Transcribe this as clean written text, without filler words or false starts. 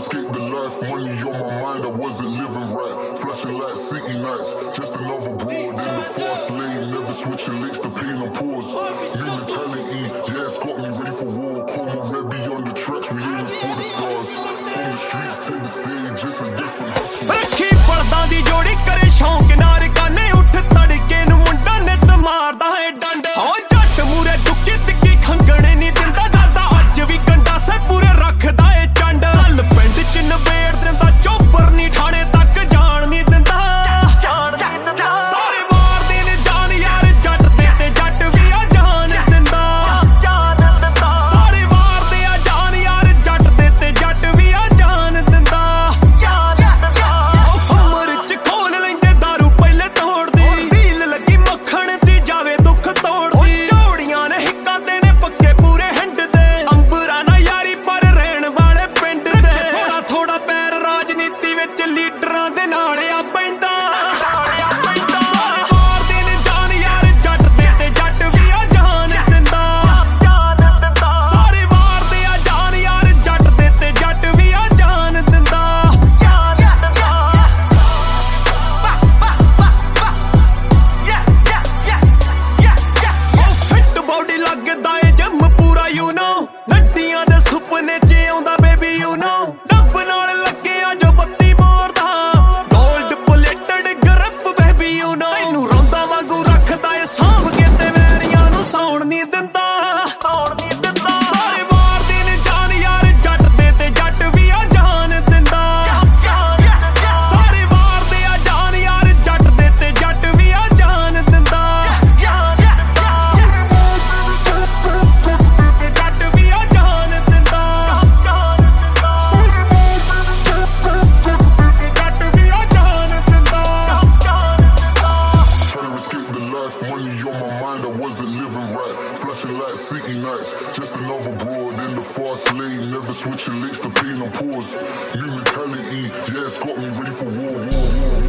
escape the life, money on my mind, I wasn't living right. Flashing like city nights, just another broad in the fast lane. Never switching licks, the pain and pause. New mentality, yeah, it's got me ready for war. Call my Rebbe on the tracks, we aiming for the stars. From the streets to the stage, it's a different hustle. ਰੱਖੀ ਪੜਦਾ ਦੀ ਜੋੜੀ ਕਰੇ ਸ਼ੌਂਕ ਨਾਲ ਕਾਨੇ ਉੱਠ ਤੜਕੇ ਨੂੰ ਮੁੰਡਾ ਨਿੱਤ ਮਾਰਦਾ ਹੈ ਡੰਡ ਹੋ ਜੱਟ ਮੂਰੇ ਦੁੱਕੀ ਤਿੱਕੀ ਖੰਗਣੇ ਨਹੀਂ ਦਿੰਦਾ ਦਾਦਾ ਅੱਜ ਵੀ ਕੰਡਾ ਸੇ ਪੂਰੇ ਰੱਖਦਾ ਏ ਚੰਡ ਹਲ ਪਿੰਡ ਚ ਨਵੇੜ ਦਿੰਦਾ ਚੋਬਰ ਨਹੀਂ ਠਾਣੇ ਤੱਕ ਜਾਣ ਨਹੀਂ ਦਿੰਦਾ ਸਾਰੇ ਮਾਰਦੇ ਨੇ ਜਾਨ ਯਾਰ ਜੱਟ ਦੇ ਤੇ ਜੱਟ ਵੀ ਆ ਜਾਨ ਦਿੰਦਾ ਸਾਰੇ ਮਾਰਦੇ ਆ ਜਾਨ ਯਾਰ ਜੱਟ ਦੇ ਤੇ ਜੱਟ ਵੀ ਆ ਜਾਨ ਦਿੰਦਾ ਉਮਰ ਚ ਖੋਲ ਲੈਂਦੇ ਦਾਰੂ ਪਹਿਲੇ ਤੋੜਦੀ ਢੀਲ ਲੱਗੀ ਮੱਖਣ ਦੀ ਜਾਵੇ ਦੁੱਖ ਤੋੜਦੀ ਝੋੜੀਆਂ ਨੇ ਹਿੱਕਾਂ ਦੇ ਨੇ ਪੱਕੇ ਪੂਰੇ ਹਿੰਡ ਦੇ ਅੰਬਰਾਂ ਨਾ ਯਾਰੀ ਪਰ ਰਹਿਣ ਵਾਲੇ ਪਿੰਡ ਦੇ ਥੋੜਾ ਥੋੜਾ ਪੈਰ ਰਾਜਨੀਤੀ ਵਿੱਚ ਲੀਡਰਾਂ ਦੇ ਨਾਲ ਆ ਪੈਂਦਾ ਸਾਰੇ ਮਾਰਦੇ ਨੇ ਜਾਨ ਯਾਰ ਜੱਟ ਦੇ ਤੇ ਜੱਟ ਵੀ ਆ ਜਾਨ ਦਿੰਦਾ ਸਾਰੇ ਮਾਰਦੇ ਆ ਜਾਨ ਯਾਰ ਜੱਟ ਦੇ ਤੇ ਜੱਟ ਵੀ ਆ ਜਾਨ ਦਿੰਦਾ ਫਿੱਟ ਬੋਡੀ ਲੱਗਦਾ ਏ ਜਿਮ ਪੂਰਾ ਯੂ ਨੋ ਨੱਡੀਆਂ ਦੇ ਸੁਪਨੇ ਚ ਆਉਂਦਾ ਬੇਬੀ ਯੂ ਨੋ ਰੱਬ ਨਾਲ ਲੱਗਿਆ ਜੋ ਬੱਤੀ ਮੋਰਦਾ gold plated grip baby you know ਇਹਨੂੰ ਰੋਂਦਾ ਵਾਂਗੂ ਰੱਖਦਾ ਏ ਸਾਂਭ ਕੇ ਤੇ ਵੈਰੀਆਂ ਨੂੰ ਸੌਣ ਨਹੀਂ ਦਿੰਦਾ ਸਾਰੇ ਮਾਰਦੇ ਨੇ ਜਾਨ ਯਾਰ ਜੱਟ ਦੇ ਤੇ ਜੱਟ ਵੀ ਆ ਜਾਨ ਦਿੰਦਾ ਸਾਰੇ ਮਾਰਦੇ ਆ ਜਾਨ ਯਾਰ ਜੱਟ ਦੇ ਤੇ ਜੱਟ ਵੀ ਆ ਜਾਨ ਦਿੰਦਾ ਜੱਟ ਵੀ ਆ ਜਾਨ ਦਿੰਦਾ ਜੱਟ ਵੀ ਆ ਜਾਨ ਦਿੰਦਾ Trying to escape the life, money on my mind, I wasn't living right. Flashing like city nights, just another broad in the fast lane. Never switching licks, the pain and pause. New mentality, yeah, it's got me ready for war.